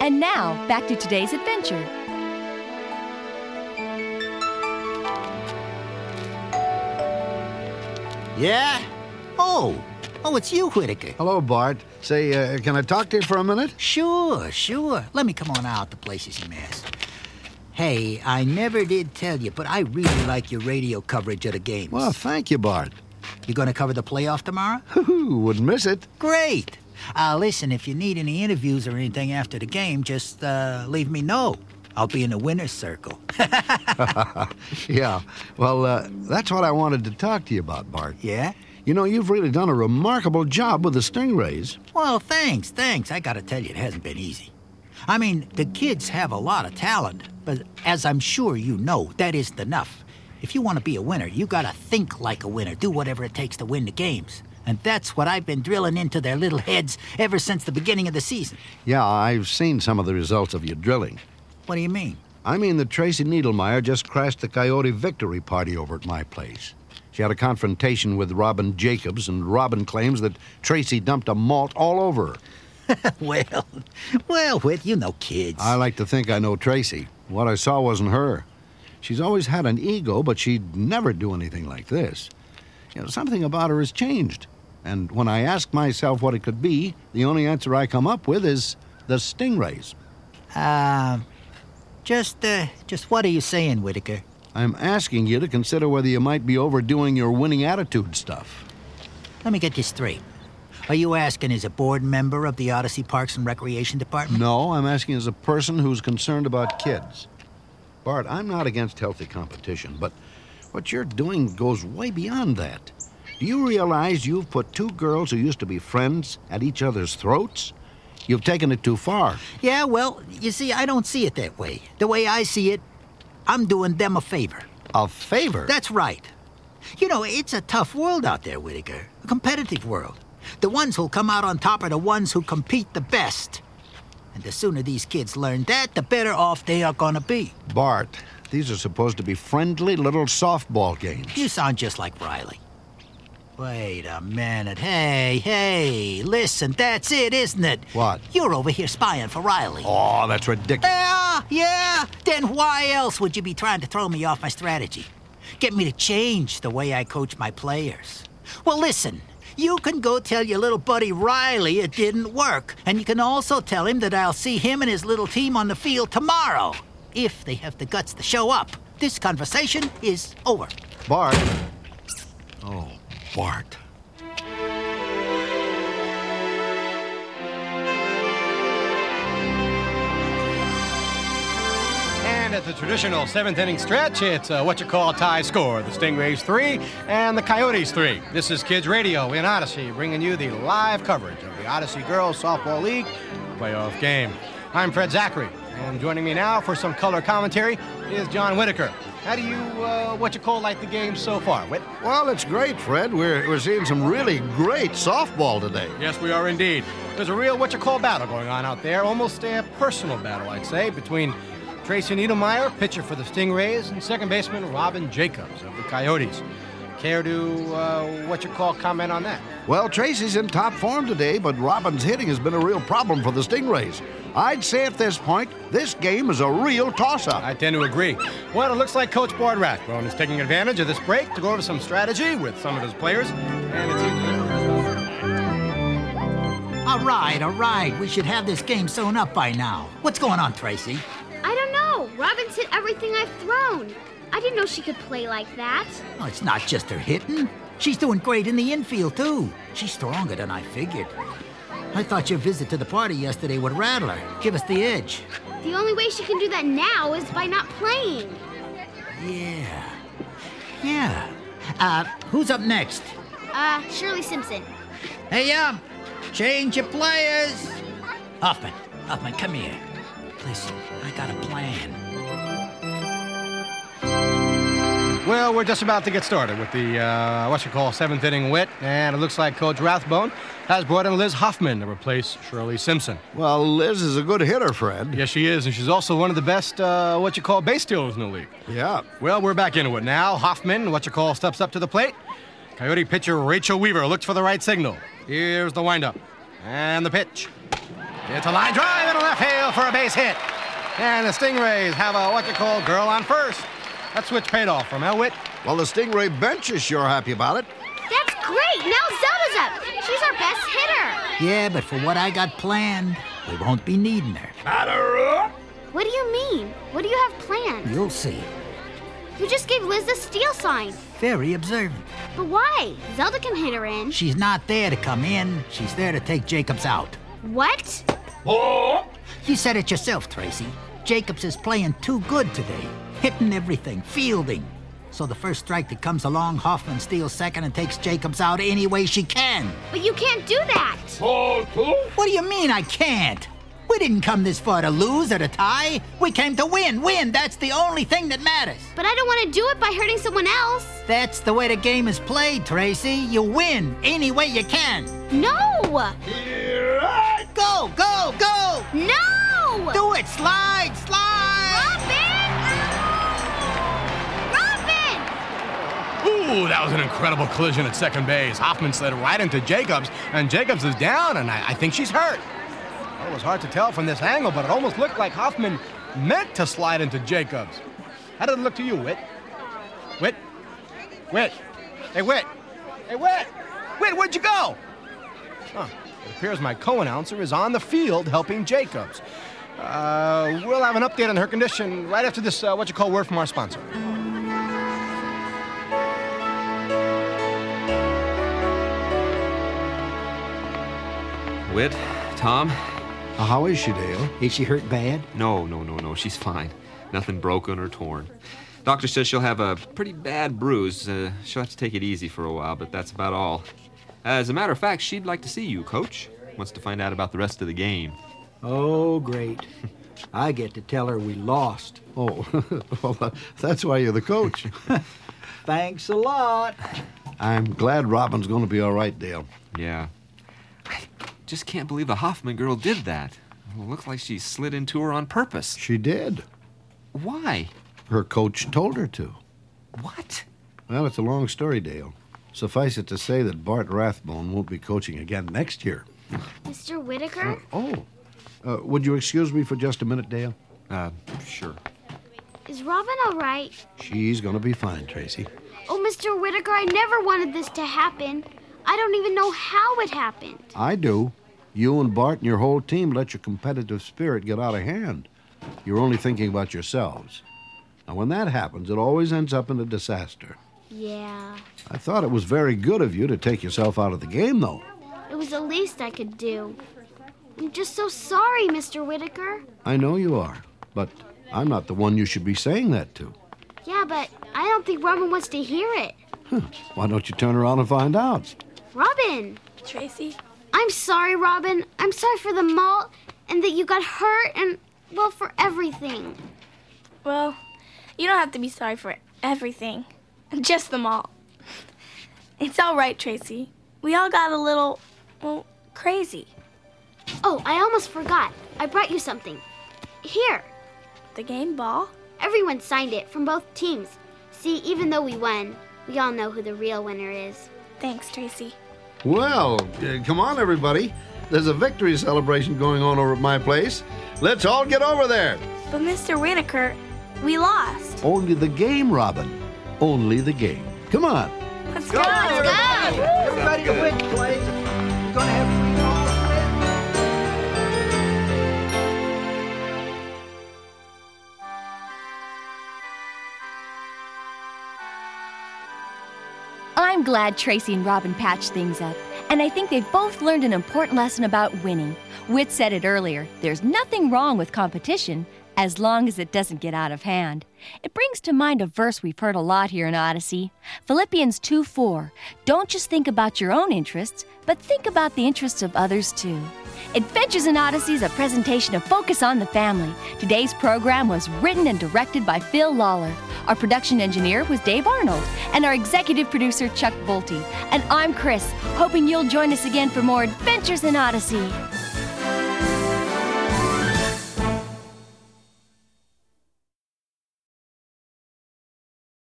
And now, back to today's adventure. Yeah? Oh, it's you, Whitaker. Hello, Bart. Say, can I talk to you for a minute? Sure. Let me come on out. The place is a mess. Hey, I never did tell you, but I really like your radio coverage of the games. Well, thank you, Bart. You gonna cover the playoff tomorrow? Wouldn't miss it. Great. Listen, if you need any interviews or anything after the game, just leave me know. I'll be in the winner's circle. Yeah. Well, that's what I wanted to talk to you about, Bart. Yeah? You know, you've really done a remarkable job with the Stingrays. Well, thanks. I gotta tell you, it hasn't been easy. I mean, the kids have a lot of talent, but as I'm sure you know, that isn't enough. If you want to be a winner, you gotta think like a winner, do whatever it takes to win the games. And that's what I've been drilling into their little heads ever since the beginning of the season. Yeah, I've seen some of the results of your drilling. What do you mean? I mean that Tracy Needlemeyer just crashed the Coyote victory party over at my place. She had a confrontation with Robin Jacobs, and Robin claims that Tracy dumped a malt all over her. Well, Whit, you know kids. I like to think I know Tracy. What I saw wasn't her. She's always had an ego, but she'd never do anything like this. You know, something about her has changed. And when I ask myself what it could be, the only answer I come up with is the Stingrays. Just what are you saying, Whitaker? I'm asking you to consider whether you might be overdoing your winning attitude stuff. Let me get this straight. Are you asking as a board member of the Odyssey Parks and Recreation Department? No, I'm asking as a person who's concerned about kids. Bart, I'm not against healthy competition, but what you're doing goes way beyond that. Do you realize you've put two girls who used to be friends at each other's throats? You've taken it too far. Yeah, well, you see, I don't see it that way. The way I see it, I'm doing them a favor. A favor? That's right. You know, it's a tough world out there, Whitaker. A competitive world. The ones who'll come out on top are the ones who compete the best. And the sooner these kids learn that, the better off they are gonna be. Bart, these are supposed to be friendly little softball games. You sound just like Riley. Wait a minute. Hey, listen, that's it, isn't it? What? You're over here spying for Riley. Oh, that's ridiculous. Yeah. Then why else would you be trying to throw me off my strategy? Get me to change the way I coach my players. Well, listen, you can go tell your little buddy Riley it didn't work. And you can also tell him that I'll see him and his little team on the field tomorrow. If they have the guts to show up. This conversation is over. Bart. Oh, Bart. And at the traditional seventh-inning stretch, it's what you call a tie score. The Stingrays 3 and the Coyotes 3. This is Kids Radio in Odyssey, bringing you the live coverage of the Odyssey Girls Softball League playoff game. I'm Fred Zachary, and joining me now for some color commentary is John Whitaker. How do you, like the game so far, Whit? Well, it's great, Fred. We're seeing some really great softball today. Yes, we are indeed. There's a real battle going on out there, almost a personal battle, I'd say, between Tracy Needlemeyer, pitcher for the Stingrays, and second baseman Robin Jacobs of the Coyotes. Care to, comment on that? Well, Tracy's in top form today, but Robin's hitting has been a real problem for the Stingrays. I'd say at this point, this game is a real toss-up. I tend to agree. Well, it looks like Coach Bart Rathbone is taking advantage of this break to go over some strategy with some of his players, and it's All right. We should have this game sewn up by now. What's going on, Tracy? I don't know. Robin's hit everything I've thrown. I didn't know she could play like that. Oh, it's not just her hitting. She's doing great in the infield, too. She's stronger than I figured. I thought your visit to the party yesterday would rattle her, give us the edge. The only way she can do that now is by not playing. Yeah. Who's up next? Shirley Simpson. Hey, change your players. Hoffman, come here. Listen, I got a plan. Well, we're just about to get started with the, seventh inning wit, and it looks like Coach Rathbone has brought in Liz Hoffman to replace Shirley Simpson. Well, Liz is a good hitter, Fred. Yes, she is, and she's also one of the best, base stealers in the league. Yeah. Well, we're back into it now. Hoffman, steps up to the plate. Coyote pitcher Rachel Weaver looks for the right signal. Here's the windup. And the pitch. It's a line drive and a left field for a base hit. And the Stingrays have a girl on first. That switch paid off from Witt. Well, the Stingray bench is sure happy about it. That's great. Now Zelda's up. She's our best hitter. Yeah, but for what I got planned, we won't be needing her. What do you mean? What do you have planned? You'll see. You just gave Liz the steal sign. Very observant. But why? Zelda can hit her in. She's not there to come in. She's there to take Jacobs out. What? You said it yourself, Tracy. Jacobs is playing too good today. Hitting everything, fielding. So the first strike that comes along, Hoffman steals second and takes Jacobs out any way she can. But you can't do that. What do you mean I can't? We didn't come this far to lose or to tie. We came to win. Win, that's the only thing that matters. But I don't want to do it by hurting someone else. That's the way the game is played, Tracy. You win any way you can. No! Go, go, go! No! Do it! Slide, slide! Robin! Ooh, that was an incredible collision at second base. Hoffman slid right into Jacobs, and Jacobs is down, and I think she's hurt. Well, it was hard to tell from this angle, but it almost looked like Hoffman meant to slide into Jacobs. How did it look to you, Witt? Witt? Witt? Hey, Witt! Hey, Witt! Witt, where'd you go? Huh. It appears my co-announcer is on the field helping Jacobs. We'll have an update on her condition right after this, word from our sponsor. Witt, Tom? How is she, Dale? Is she hurt bad? No. She's fine. Nothing broken or torn. Doctor says she'll have a pretty bad bruise. She'll have to take it easy for a while, but that's about all. As a matter of fact, she'd like to see you, Coach. Wants to find out about the rest of the game. Oh, great. I get to tell her we lost. Oh, well, that's why you're the coach. Thanks a lot. I'm glad Robin's going to be all right, Dale. Yeah. I just can't believe the Hoffman girl did that. It looks like she slid into her on purpose. She did. Why? Her coach told her to. What? Well, it's a long story, Dale. Suffice it to say that Bart Rathbone won't be coaching again next year. Mr. Whitaker? Would you excuse me for just a minute, Dale? Sure. Is Robin all right? She's going to be fine, Tracy. Oh, Mr. Whitaker, I never wanted this to happen. I don't even know how it happened. I do. You and Bart and your whole team let your competitive spirit get out of hand. You're only thinking about yourselves. Now, when that happens, it always ends up in a disaster. Yeah. I thought it was very good of you to take yourself out of the game, though. It was the least I could do. I'm just so sorry, Mr. Whitaker. I know you are, but I'm not the one you should be saying that to. Yeah, but I don't think Robin wants to hear it. Why don't you turn around and find out? Robin! Tracy? I'm sorry, Robin. I'm sorry for the malt and that you got hurt and, well, for everything. Well, you don't have to be sorry for everything. Just the malt. It's all right, Tracy. We all got a little, well, crazy. Oh, I almost forgot. I brought you something. Here. The game ball? Everyone signed it from both teams. See, even though we won, we all know who the real winner is. Thanks, Tracy. Well, come on, everybody. There's a victory celebration going on over at my place. Let's all get over there. But Mr. Whitaker, we lost. Only the game, Robin. Only the game. Come on. Let's go. Let's go! Everybody to win, please. We're going to have free balls to win. I'm glad Tracy and Robin patched things up, and I think they've both learned an important lesson about winning. Witt said it earlier, there's nothing wrong with competition as long as it doesn't get out of hand. It brings to mind a verse we've heard a lot here in Odyssey, Philippians 2:4. Don't just think about your own interests, but think about the interests of others too. Adventures in Odyssey is a presentation of Focus on the Family. Today's program was written and directed by Phil Lawler. Our production engineer was Dave Arnold, and our executive producer, Chuck Bolte. And I'm Chris, hoping you'll join us again for more Adventures in Odyssey.